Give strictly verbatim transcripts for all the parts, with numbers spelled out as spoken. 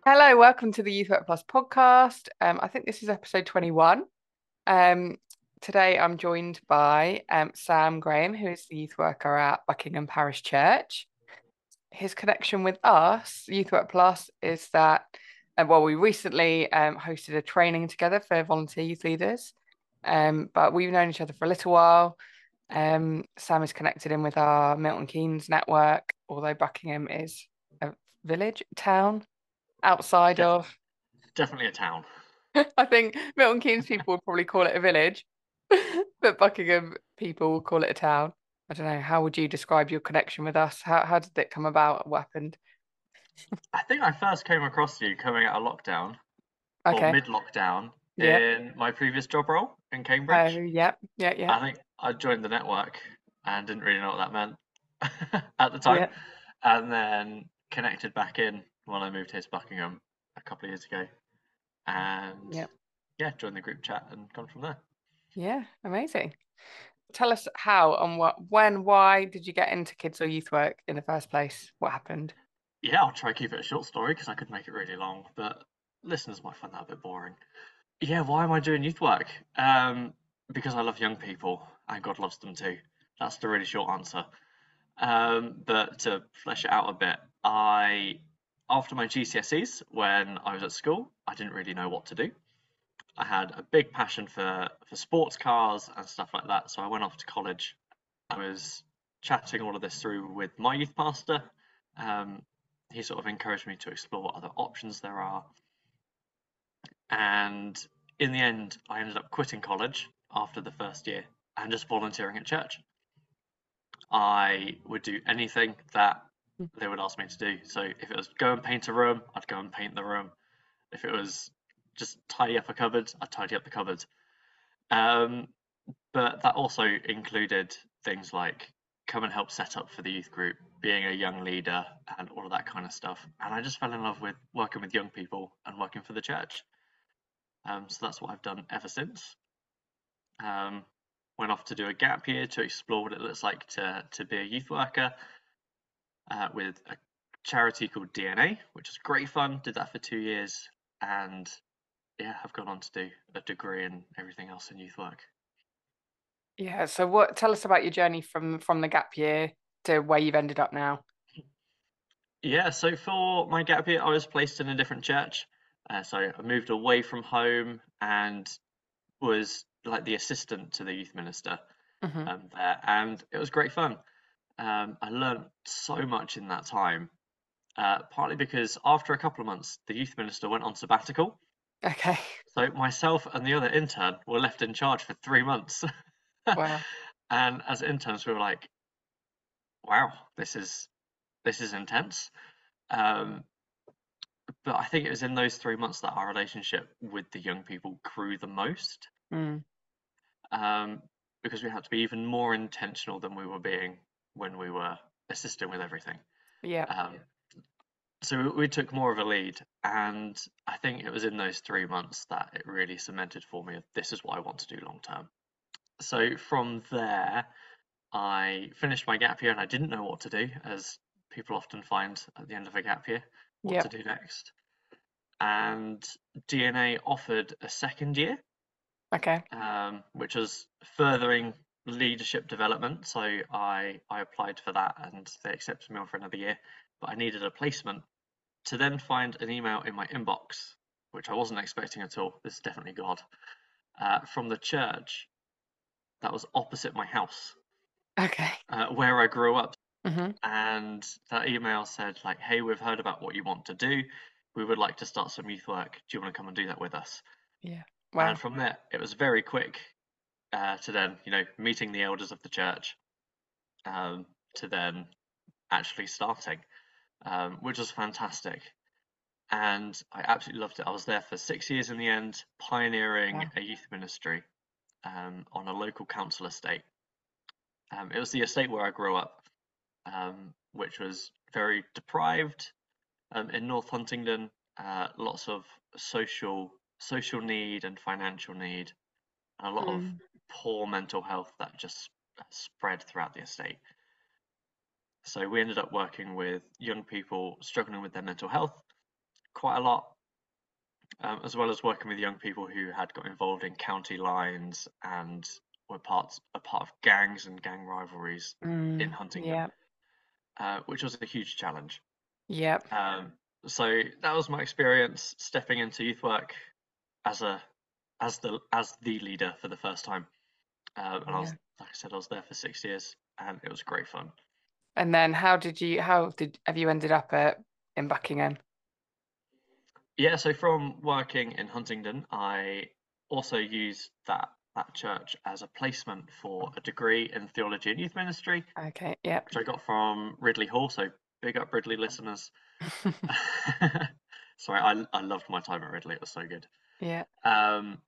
Hello, welcome to the Youth Work Plus podcast. Um, I think this is episode twenty-one. Um, Today I'm joined by um, Sam Graham, who is the youth worker at Buckingham Parish Church. His connection with us, Youth Work Plus, is that, uh, well, we recently um, hosted a training together for volunteer youth leaders, um, but we've known each other for a little while. Um, Sam is connected in with our Milton Keynes network, although Buckingham is a village, town outside Def- of. Definitely a town. I think Milton Keynes people would probably call it a village, but Buckingham people will call it a town. I don't know. How would you describe your connection with us? How how did it come about? What happened? I think I first came across you coming out of lockdown or Okay. mid-lockdown Yep. in my previous job role in Oh, Cambridge. yep. Yeah, yeah. I think I joined the network and didn't really know what that meant at the time, Yeah. and then connected back in when I moved here to Buckingham a couple of years ago, and Yeah. yeah, joined the group chat and gone from there. Yeah. Amazing. Tell us how and what, when, why did you get into kids or youth work in the first place? What happened? Yeah, I'll try to keep it a short story because I could make it really long, but listeners might find that a bit boring. Yeah, why am I doing youth work? Um, because I love young people and God loves them too. That's the really short answer. Um, but to flesh it out a bit, I, after my G C S Es, when I was at school, I didn't really know what to do. I had a big passion for for sports cars and stuff like that, so I went off to college. I was chatting all of this through with my youth pastor. Um, he sort of encouraged me to explore what other options there are, and in the end, I ended up quitting college after the first year and just volunteering at church. I would do anything that they would ask me to do. So if it was go and paint a room, I'd go and paint the room. If it was just tidy up a cupboard, I'd tidy up the cupboard. Um, but that also included things like come and help set up for the youth group, being a young leader, and all of that kind of stuff. And I just fell in love with working with young people and working for the church. Um, so that's what I've done ever since. Um, Went off to do a gap year to explore what it looks like to to be a youth worker uh, with a charity called D N A, which was great fun. Did that for two years, and yeah, I've gone on to do a degree and everything else in youth work. Yeah. So what, tell us about your journey from from the gap year to where you've ended up now. Yeah, so for my gap year, I was placed in a different church. Uh, so I moved away from home and was like the assistant to the youth minister Hmm. um, there, and it was great fun. Um, I learned so much in that time, uh, partly because after a couple of months, the youth minister went on sabbatical. Okay. So myself and the other intern were left in charge for three months. Wow. And as interns, we were like, "Wow, this is this is intense." Um, but I think it was in those three months that our relationship with the young people grew the most, Mm. um, because we had to be even more intentional than we were being when we were assisting with everything. Yeah. Um, so we, we took more of a lead, and I think it was in those three months that it really cemented for me this is what I want to do long term. So from there, I finished my gap year and I didn't know what to do, as people often find at the end of a gap year, what to Yep. do next. And D N A offered a second year, Okay. um, which was furthering leadership development. So I I applied for that and they accepted me on for another year. But I needed a placement to then find an email in my inbox, which I wasn't expecting at all. This is definitely God, uh, from the church that was opposite my house, Okay. uh, where I grew up. Hmm. And that email said like, "Hey, we've heard about what you want to do. We would like to start some youth work. Do you want to come and do that with us?" Yeah. And Wow. from there, it was very quick uh, to then, you know, meeting the elders of the church, um, to then actually starting, um, which was fantastic. And I absolutely loved it. I was there for six years in the end, pioneering Wow. a youth ministry um, on a local council estate. Um, it was the estate where I grew up, um, which was very deprived, um, in North Huntingdon. Uh, lots of social social need and financial need, and a lot of Mm. poor mental health that just spread throughout the estate. So we ended up working with young people struggling with their mental health, quite a lot, um, as well as working with young people who had got involved in county lines and were parts a part of gangs and gang rivalries in Mm, Huntingdon, yeah. uh, which was a huge challenge. Yep. Um, so that was my experience stepping into youth work as a as the as the leader for the first time. Um, and I was, Yeah. like I said, I was there for six years, and it was great fun. And then how did you how did have you ended up at in Buckingham? Yeah, so from working in Huntingdon, I also used that that church as a placement for a degree in theology and youth ministry, Okay, yep. which I got from Ridley Hall. So big up Ridley listeners. Sorry, I I loved my time at Ridley. It was so good. Yeah. Um,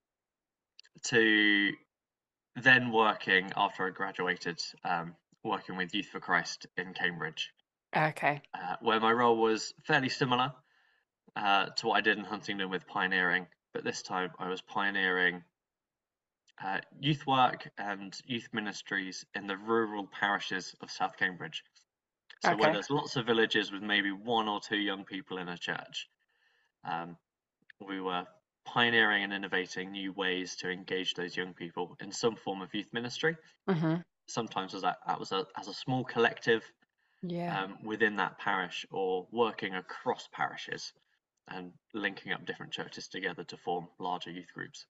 to then working after I graduated, um, working with Youth for Christ in Cambridge, Okay. uh, where my role was fairly similar uh, to what I did in Huntingdon with pioneering, but this time I was pioneering uh, youth work and youth ministries in the rural parishes of South Cambridge. So where Okay. there's lots of villages with maybe one or two young people in a church, um, we were pioneering and innovating new ways to engage those young people in some form of youth ministry. Mm-hmm. Sometimes as a, that was a, as a small collective Yeah. um, within that parish, or working across parishes and linking up different churches together to form larger youth groups.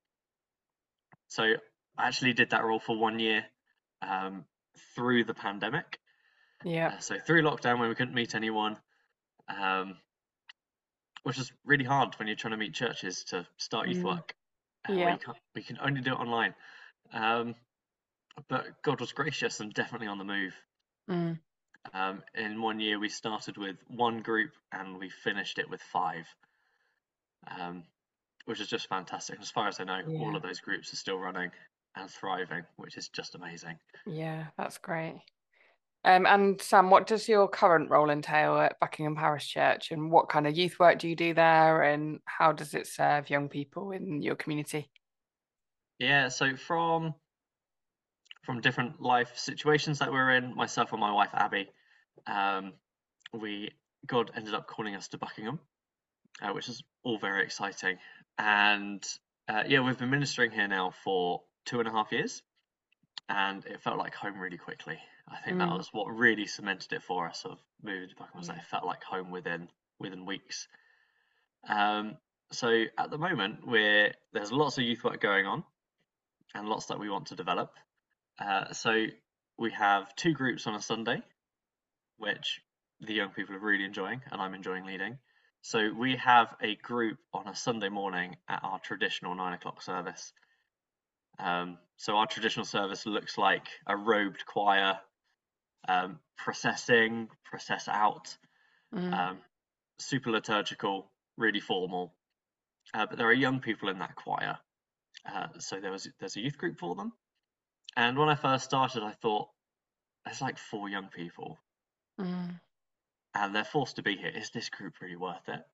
So I actually did that role for one year um, through the pandemic. Yeah. Uh, so through lockdown when we couldn't meet anyone, um, which is really hard when you're trying to meet churches to start youth Mm. work, uh, where Yeah. you can't, we can only do it online. Um, but God was gracious and definitely on the move. Mm. Um, in one year, we started with one group and we finished it with five, um, which is just fantastic. As far as I know, all Yeah. of those groups are still running and thriving, which is just amazing. Yeah, that's great. Um, and Sam, what does your current role entail at Buckingham Parish Church, and what kind of youth work do you do there, and how does it serve young people in your community? Yeah, so from from different life situations that we're in, myself and my wife Abby, um, we God ended up calling us to Buckingham, uh, which is all very exciting. And uh, yeah, we've been ministering here now for two and a half years, and it felt like home really quickly. I think that Mm. was what really cemented it for us of moving to Buckingham, was that Yeah. it felt like home within within weeks. Um, so at the moment, we're there's lots of youth work going on and lots that we want to develop. Uh, so we have two groups on a Sunday, which the young people are really enjoying, and I'm enjoying leading. So we have a group on a Sunday morning at our traditional nine o'clock service. Um, so our traditional service looks like a robed choir, um, processing, process out, Mm. um, super liturgical, really formal. Uh, but there are young people in that choir, uh, so there was there's a youth group for them. And when I first started, I thought there's like four young people, Mm. and they're forced to be here. Is this group really worth it?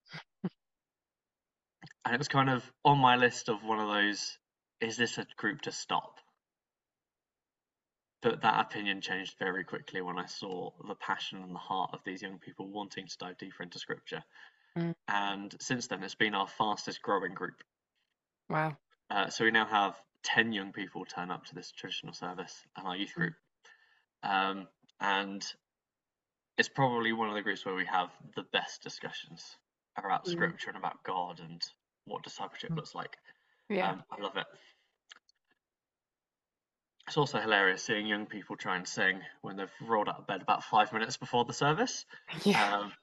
And it was kind of on my list of one of those, is this a group to stop? But that opinion changed very quickly when I saw the passion and the heart of these young people wanting to dive deeper into scripture. Mm. And since then, it's been our fastest growing group. Wow. Uh, so we now have ten young people turn up to this traditional service and our youth Mm. group. Um, and it's probably one of the groups where we have the best discussions about Mm. scripture and about God and what discipleship Mm. looks like. Yeah. Um, I love it. It's also hilarious seeing young people try and sing when they've rolled out of bed about five minutes before the service. Yeah. Um,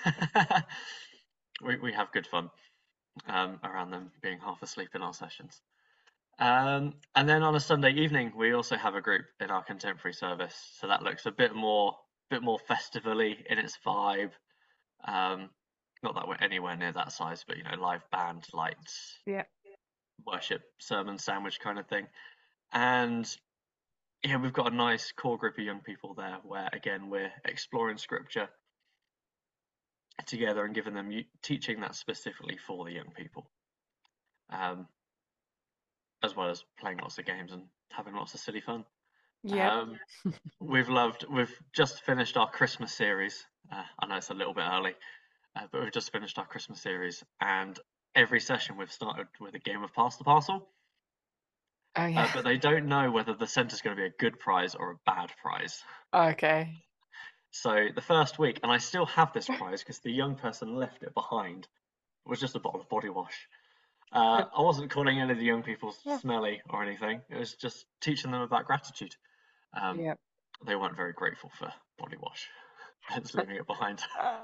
we, we have good fun um, around them being half asleep in our sessions. Um, and then on a Sunday evening, we also have a group in our contemporary service. So that looks a bit more, bit more festivally in its vibe. Um, not that we're anywhere near that size, but you know, live band, lights, Yeah. worship, sermon sandwich kind of thing. And yeah, we've got a nice core group of young people there where, again, we're exploring scripture together and giving them teaching that specifically for the young people, um, as well as playing lots of games and having lots of silly fun. Yeah. Um, we've loved, we've just finished our Christmas series. Uh, I know it's a little bit early, uh, but we've just finished our Christmas series, and every session we've started with a game of Pass the Parcel. Oh Uh, yeah. but they don't know whether the centre's going to be a good prize or a bad prize. Okay. So the first week, and I still have this prize because the young person left it behind, it was just a bottle of body wash. Uh, I wasn't calling any of the young people smelly or anything. It was just teaching them about gratitude. Um, Yeah. they weren't very grateful for body wash, hence leaving it behind.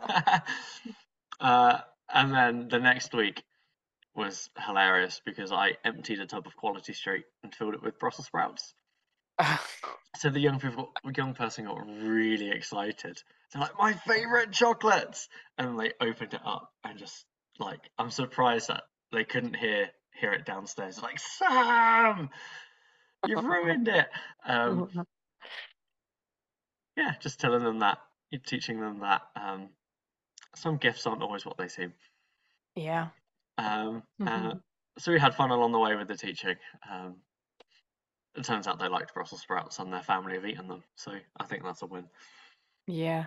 uh, and then the next week was hilarious because I emptied a tub of Quality Street and filled it with Brussels sprouts. So the young people, young person got really excited. They're like, "My favorite chocolates!" And they opened it up and just like, I'm surprised that they couldn't hear hear it downstairs. They're like, "Sam, you've ruined it." Um, yeah, just telling them that, you're teaching them that um, some gifts aren't always what they seem. Yeah. Um, uh, so we had fun along the way with the teaching. Um, it turns out they liked Brussels sprouts and their family have eaten them, so I think that's a win. Yeah.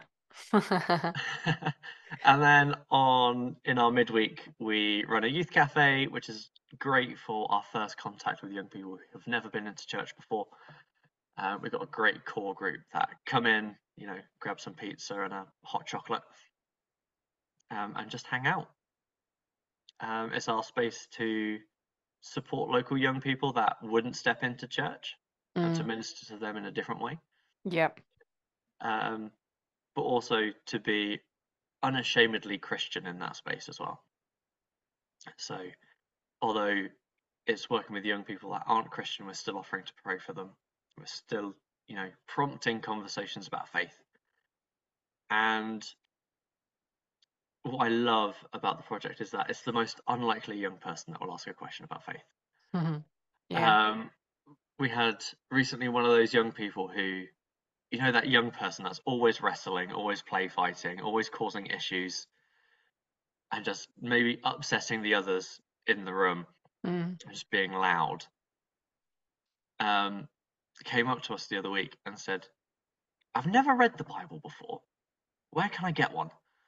And then on in our midweek, we run a youth cafe, which is great for our first contact with young people who have never been into church before. Uh, we've got a great core group that come in, you know, grab some pizza and a hot chocolate, um, and just hang out. Um, it's our space to support local young people that wouldn't step into church and to Mm. minister to them in a different way. Yep. Um, but also to be unashamedly Christian in that space as well. So, although it's working with young people that aren't Christian, we're still offering to pray for them. We're still, you know, prompting conversations about faith. And what I love about the project is that it's the most unlikely young person that will ask a question about faith. Mm-hmm. Yeah. Um, we had recently one of those young people who, you know, that young person that's always wrestling, always play fighting, always causing issues, and just maybe upsetting the others in the room, Mm. just being loud. Um, came up to us the other week and said, "I've never read the Bible before. Where can I get one?"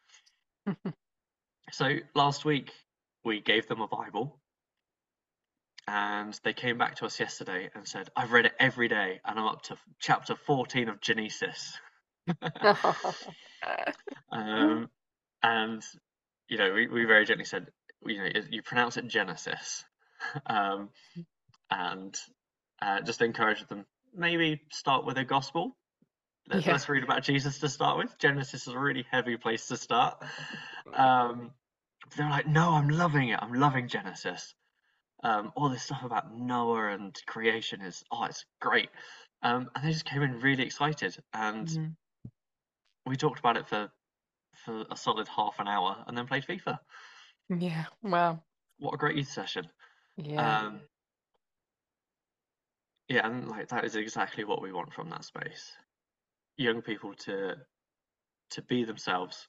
So last week we gave them a Bible, and they came back to us yesterday and said, "I've read it every day, and I'm up to chapter fourteen of Genesis." um, and you know, we, we very gently said, you know, you pronounce it Genesis, um, and uh, just encouraged them, maybe start with a gospel. Let, Yeah. us read about Jesus to start with. Genesis is a really heavy place to start. Um, they're like, "No, I'm loving it. I'm loving Genesis. Um, all this stuff about Noah and creation is, oh, it's great." Um, and they just came in really excited, and Mm. we talked about it for for a solid half an hour, and then played FIFA. Yeah. Wow. What a great youth session! Yeah. Um, yeah, and like that is exactly what we want from that space. Young people to to be themselves,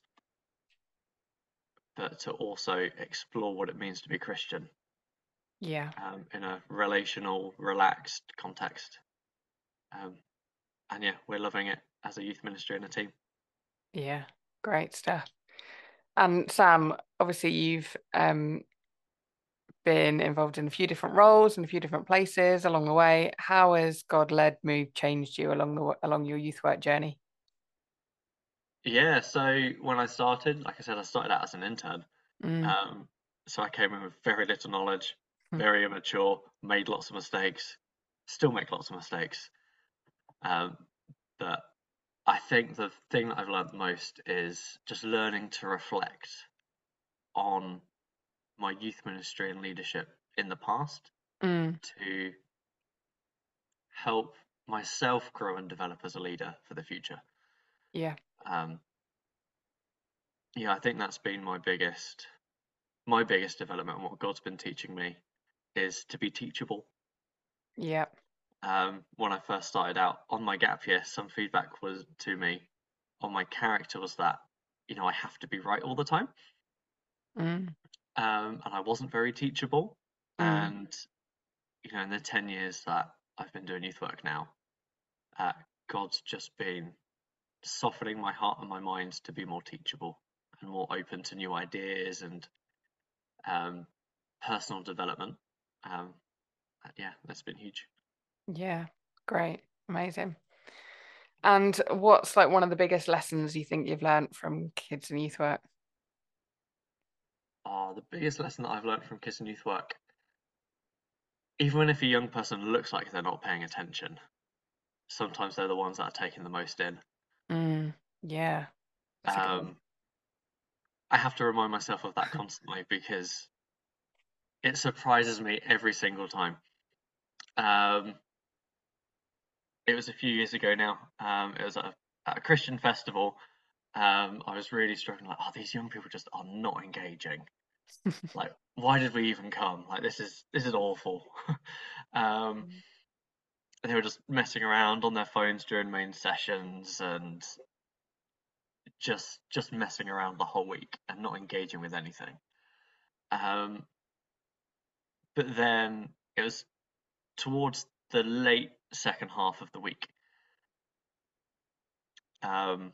but to also explore what it means to be Christian, Yeah. um, in a relational, relaxed context. Um, and yeah, we're loving it as a youth ministry and a team. Yeah. Great stuff. And Sam, obviously you've um been involved in a few different roles and a few different places along the way. How has God led move changed you along the along your youth work journey? Yeah, so when I started, like I said, I started out as an intern. Mm. Um, so I came in with very little knowledge, Mm. very immature, made lots of mistakes, still make lots of mistakes. Um, but I think the thing that I've learned most is just learning to reflect on my youth ministry and leadership in the past Mm. to help myself grow and develop as a leader for the future. Yeah. Um, yeah, I think that's been my biggest my biggest development and what God's been teaching me is to be teachable. Yeah. Um, when I first started out on my gap year, some feedback was to me on my character was that, you know, I have to be right all the time. Mm. Um, and I wasn't very teachable. Mm. And, you know, in the ten years that I've been doing youth work now, uh, God's just been softening my heart and my mind to be more teachable. and more open to new ideas and um, personal development. Um, yeah, that's been huge. Yeah, great, amazing. And what's like one of the biggest lessons you think you've learned from kids and youth work? Oh, the biggest lesson that I've learned from kids and youth work, even if a young person looks like they're not paying attention, sometimes they're the ones that are taking the most in. Mm, yeah, that's a good one. Um, I have to remind myself of that constantly because it surprises me every single time. Um, it was a few years ago now. Um, it was at a, at a Christian festival. Um, I was really struggling, like, oh, these young people just are not engaging. Like, why did we even come? Like, this is this is awful. um, they were just messing around on their phones during main sessions and just just messing around the whole week and not engaging with anything. Um, but then it was towards the late second half of the week. Um,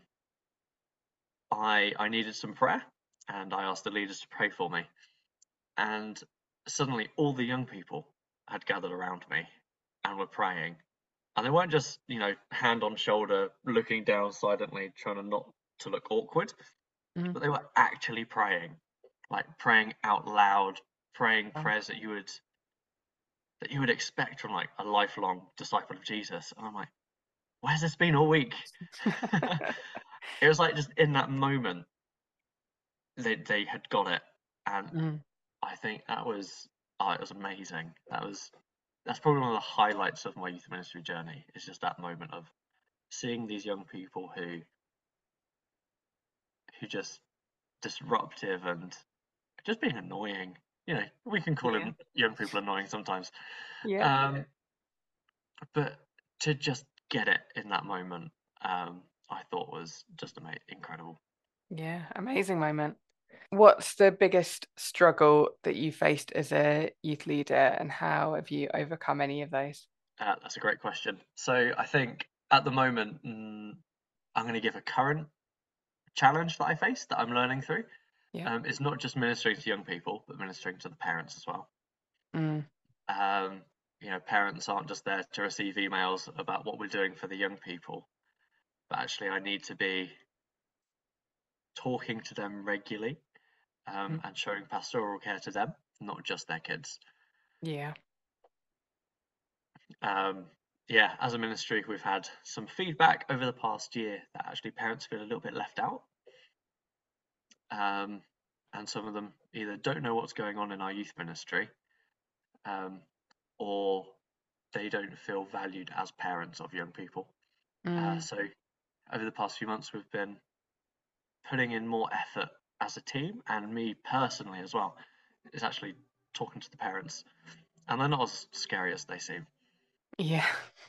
I I needed some prayer, and I asked the leaders to pray for me. And suddenly, all the young people had gathered around me and were praying. And they weren't just, you know, hand on shoulder, looking down silently, trying to not to look awkward, Mm, but they were actually praying, like praying out loud, praying wow. prayers that you would that you would expect from like a lifelong disciple of Jesus. And I'm like, where's this been all week? It was like just in that moment they they had got it, and Mm, I think that was oh, it was amazing. That was that's probably one of the highlights of my youth ministry journey. Is just that moment of seeing these young people who who just disruptive and just being annoying. You know, we can call yeah, him young people annoying sometimes. yeah, Um, but to just get it in that moment, um, I thought was just ama- incredible. yeah, amazing moment. What's the biggest struggle that you faced as a youth leader, and how have you overcome any of those? Uh, that's a great question. So I think at the moment, mm, I'm going to give a current challenge that I face that I'm learning through. Yeah. Um, it's not just ministering to young people, but ministering to the parents as well. Mm, Um, you know, parents aren't just there to receive emails about what we're doing for the young people, but actually, I need to be talking to them regularly um, mm, and showing pastoral care to them, not just their kids. yeah. Um, yeah, as a ministry, we've had some feedback over the past year that actually parents feel a little bit left out. Um, and some of them either don't know what's going on in our youth ministry um, or they don't feel valued as parents of young people. Uh, Mm, so over the past few months, we've been putting in more effort as a team and me personally as well. Is actually talking to the parents, and they're not as scary as they seem. yeah.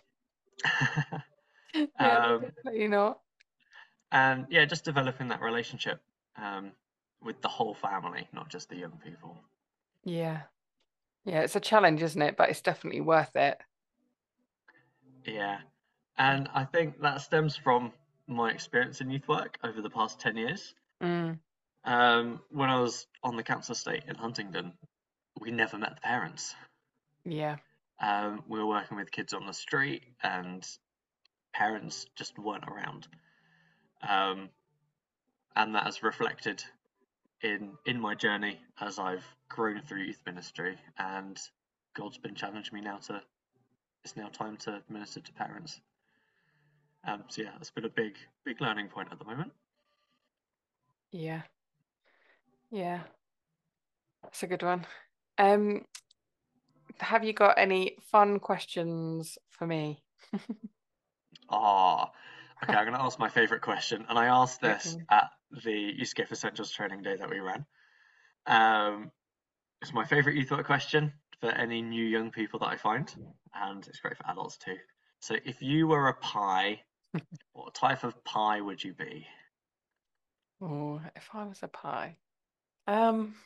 Yeah, um, definitely not. and yeah, just developing that relationship um, with the whole family, not just the young people. Yeah. Yeah, it's a challenge, isn't it? But it's definitely worth it. Yeah, and I think that stems from my experience in youth work over the past ten years. Mm, Um, when I was on the council estate in Huntingdon, we never met the parents. yeah. Um, we were working with kids on the street, and parents just weren't around. Um, and that has reflected in in my journey as I've grown through youth ministry, and God's been challenging me now to it's now time to minister to parents. Um, so yeah, that's been a big big learning point at the moment. Yeah. Yeah. That's a good one. Um, have you got any fun questions for me? Ah, okay, I'm going to ask my favourite question, and I asked this Okay. at the Youthscape Essentials training day that we ran. Um, it's my favourite youth work question for any new young people that I find, and it's great for adults too. So, if you were a pie, what type of pie would you be? Oh, if I was a pie. Um,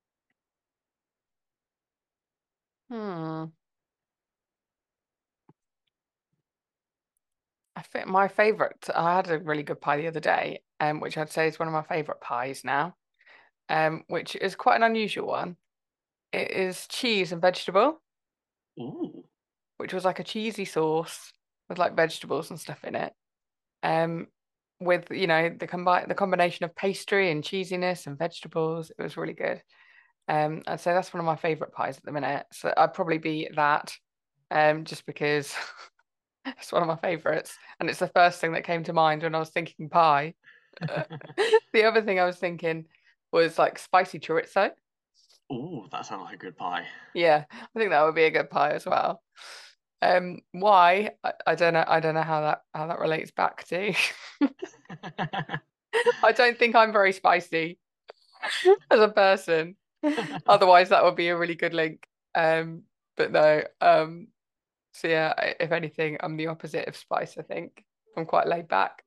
hmm. I think my favorite, I had a really good pie the other day. um, which I'd say is one of my favourite pies now, um, which is quite an unusual one. It is cheese and vegetable, Ooh. which was like a cheesy sauce with like vegetables and stuff in it. Um, with you know the combine the combination of pastry and cheesiness and vegetables, it was really good. Um, I'd say that's one of my favourite pies at the minute. So I'd probably be that, um, just because it's one of my favourites, and it's the first thing that came to mind when I was thinking pie. The other thing I was thinking was like spicy chorizo. Ooh, that sounds like a good pie. Yeah, I think that would be a good pie as well. Um, why? I, I don't know. I don't know how that how that relates back to. I don't think I'm very spicy as a person. Otherwise, that would be a really good link. Um, but no. Um, so yeah, I- if anything, I'm the opposite of spice, I think. I'm quite laid back.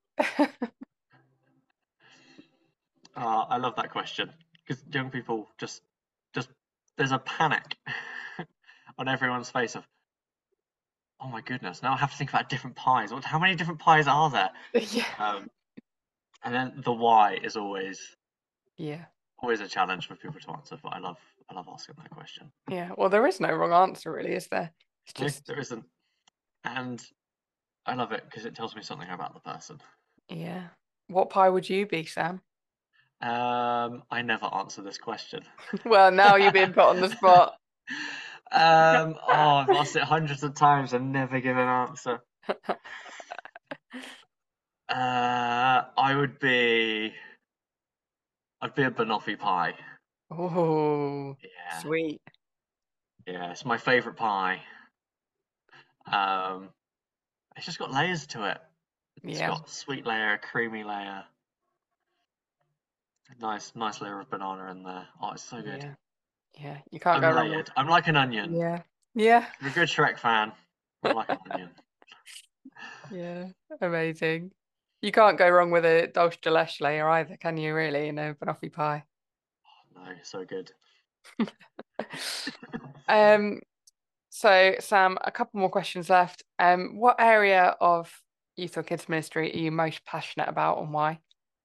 Uh, I love that question because young people just, just there's a panic on everyone's face of, oh my goodness, now I have to think about different pies. What, how many different pies are there? Yeah. Um, and then the why is always Yeah. always a challenge for people to answer. But I love I love asking that question. Yeah. Well, there is no wrong answer, really, is there? It's No, just, there isn't, and I love it because it tells me something about the person. yeah. What pie would you be, Sam? Um, I never answer this question. Well, now you're being put on the spot. Um, oh, I've asked it hundreds of times and never give an answer. Uh, I would be, I'd be a banoffee pie. Oh, Yeah, sweet. yeah, it's my favorite pie. Um, it's just got layers to it. It's Yeah. got sweet layer, creamy layer, nice, nice layer of banana in there. Oh, it's so good. Yeah. Yeah. You can't I'm go wrong with. layered. I'm like an onion. Yeah. Yeah. If you're a good Shrek fan, I'm like an onion. Yeah. Amazing. You can't go wrong with a dulce de leche layer either, can you, really, in a banoffee pie? No, so good. Um, so Sam, a couple more questions left. Um, what area of youth or kids ministry are you most passionate about and why?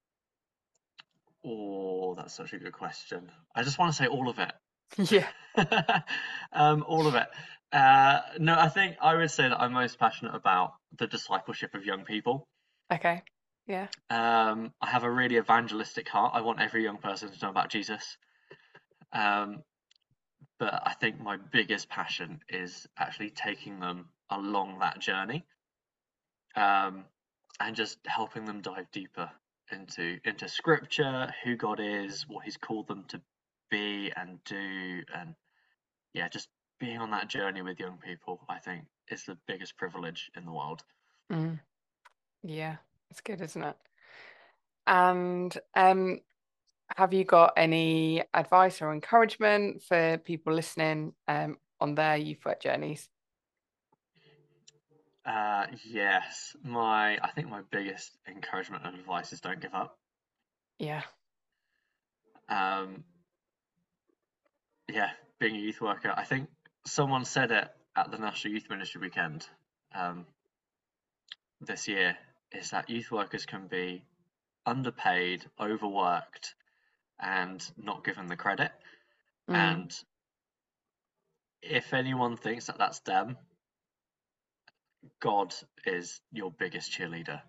Oh, that's such a good question. I just want to say all of it. Yeah. Um, all of it. Uh, no, I think I would say that I'm most passionate about the discipleship of young people. Okay. Yeah. Um, I have a really evangelistic heart. I want every young person to know about Jesus. Um, but I think my biggest passion is actually taking them along that journey, um, and just helping them dive deeper into into Scripture, who God is, what He's called them to be and do, and yeah, just being on that journey with young people, I think, is the biggest privilege in the world. Mm, yeah. It's good, isn't it? And um, have you got any advice or encouragement for people listening um on their youth work journeys? Uh, yes, my I think my biggest encouragement and advice is don't give up. Yeah. Um, yeah, being a youth worker, I think someone said it at the National Youth Ministry Weekend um, this year, is that youth workers can be underpaid, overworked, and not given the credit. Mm, And if anyone thinks that that's them, God is your biggest cheerleader,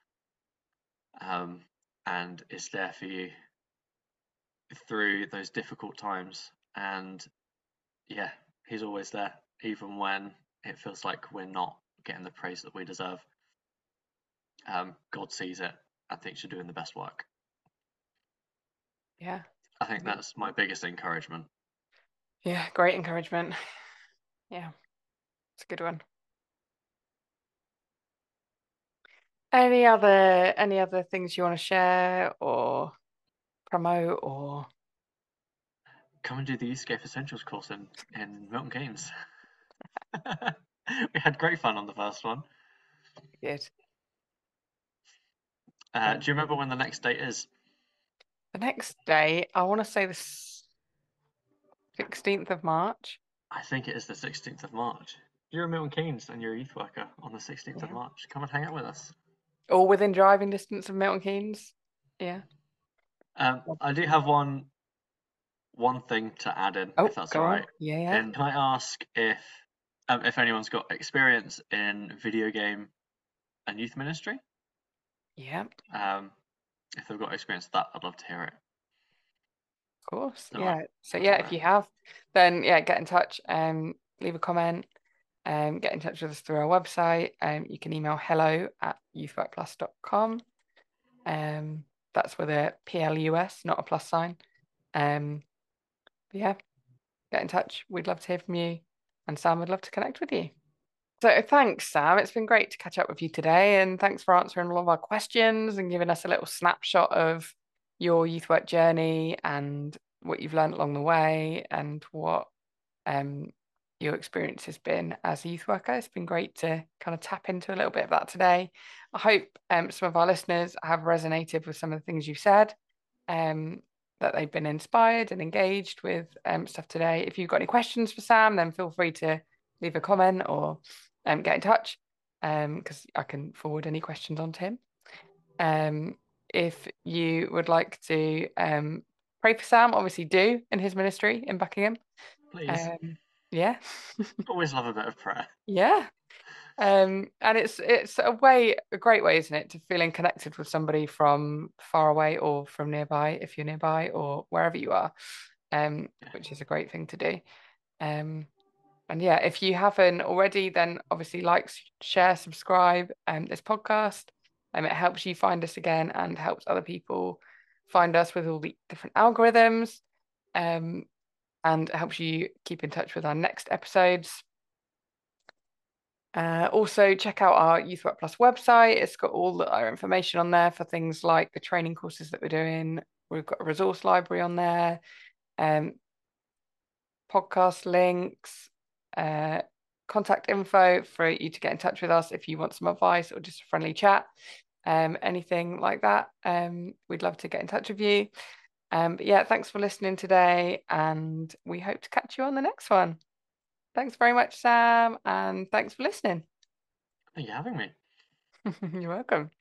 um, and is there for you through those difficult times. And yeah, He's always there, even when it feels like we're not getting the praise that we deserve. Um, God sees it and thinks you're doing the best work. yeah. I think that's my biggest encouragement. Yeah. Great encouragement. Yeah. It's a good one. Any other any other things you want to share or promote or Come and do the Youthscape Essentials course in, in Milton Keynes. We had great fun on the first one. good? Uh, Um, do you remember when the next date is? the next day, I want to say the sixteenth of March. I think it is the sixteenth of March. You're in Milton Keynes and you're a youth worker on the sixteenth of Yeah. March. Come and hang out with us. All within driving distance of Milton Keynes. Yeah. Um, I do have one one thing to add in, Oh, if that's go all on. right. Yeah, yeah. And can I ask if um, if anyone's got experience in video game and youth ministry? Yeah, Um, if they've got experience with that, I'd love to hear it. of course. All right, Yeah. So that's yeah, all if right. you have, then yeah, get in touch, um, leave a comment, um, get in touch with us through our website. Um, you can email hello at youthworkplus dot com. Um, that's with a P L U S, not a plus sign. Um, but yeah, get in touch. We'd love to hear from you, and Sam would love to connect with you. So thanks, Sam. It's been great to catch up with you today, and thanks for answering all of our questions and giving us a little snapshot of your youth work journey and what you've learned along the way and what um, your experience has been as a youth worker. It's been great to kind of tap into a little bit of that today. I hope um, some of our listeners have resonated with some of the things you've said, um, that they've been inspired and engaged with um, stuff today. If you've got any questions for Sam, then feel free to leave a comment or um, get in touch, because um, I can forward any questions on to him. Um, if you would like to um, pray for Sam, obviously do in his ministry in Buckingham. Please. Um, yeah, Always love a bit of prayer. yeah. Um, and it's it's a way, a great way, isn't it, to feeling connected with somebody from far away or from nearby, if you're nearby or wherever you are, um, Yeah. which is a great thing to do. Um, and yeah, if you haven't already, then obviously like, share, subscribe, um, this podcast. Um, it helps you find us again and helps other people find us with all the different algorithms. Um, and it helps you keep in touch with our next episodes. Uh, also, check out our Youth Work Plus website. It's got all our information on there for things like the training courses that we're doing. We've got a resource library on there, um, podcast links, uh, contact info for you to get in touch with us if you want some advice or just a friendly chat, um, anything like that. Um, we'd love to get in touch with you. Um, but yeah, thanks for listening today, and we hope to catch you on the next one. Thanks very much, Sam, and thanks for listening. Thank you for having me. You're welcome.